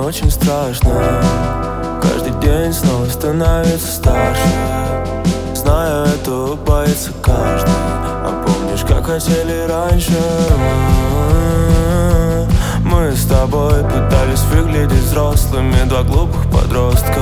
очень страшно. Каждый день снова становится старше. Знаю, этого боится каждый. А помнишь, как хотели раньше? Мы с тобой пытались выглядеть взрослыми, два глупых подростка.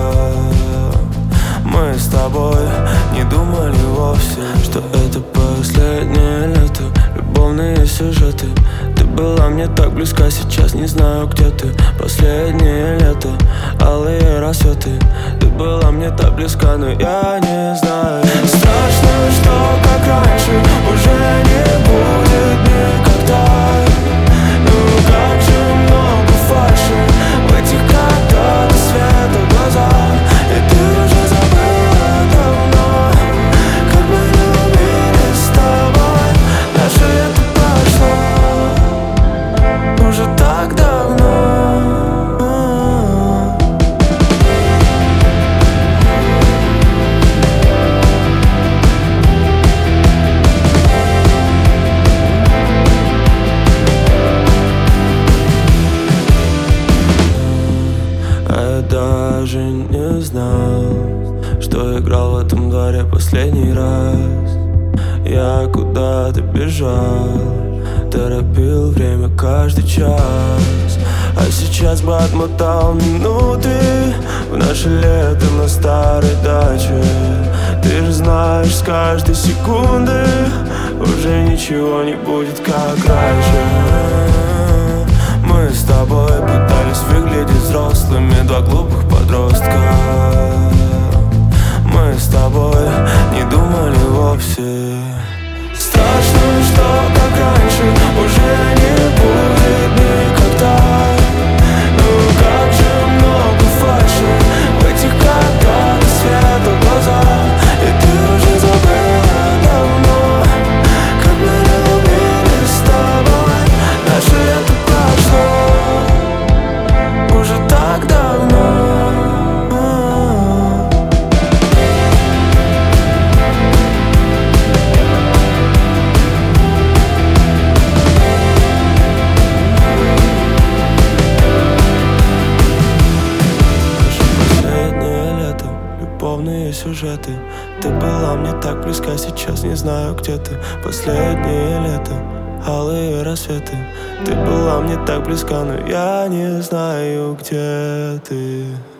Мы с тобой не думали вовсе, что это последнее лето. Любовные сюжеты. Ты была мне так близка, сейчас не знаю, где ты. Последнее лето, алые рассветы. Ты была мне так близка, но я не знаю. Страшно, что как раньше уже не будет никогда. Ну как же много фальши в этих когда-то светлых глазах. И ты уже забыла давно, как мы любили с тобой. Наше лето прошло уже так давно. А я даже не знал, что играл в этом дворе последний раз. Я куда-то бежал, торопил время каждый час. А сейчас бы отмотал минуты в наше лето на старой даче. Ты же знаешь, с каждой секунды уже ничего не будет как раньше. Мы с тобой пытались выглядеть взрослыми, два глупых подростка. Мы с тобой не думали вовсе. Страшно, что как раньше уже не будет никогда. Ну как же много фальши в этих когда-то светлых глазах. И ты уже забыла давно, как мы любили с тобой. Наше лето прошло уже так давно. Любовные сюжеты. Ты была мне так близка, сейчас не знаю, где ты. Последнее лето, алые рассветы. Ты была мне так близка, но я не знаю, где ты.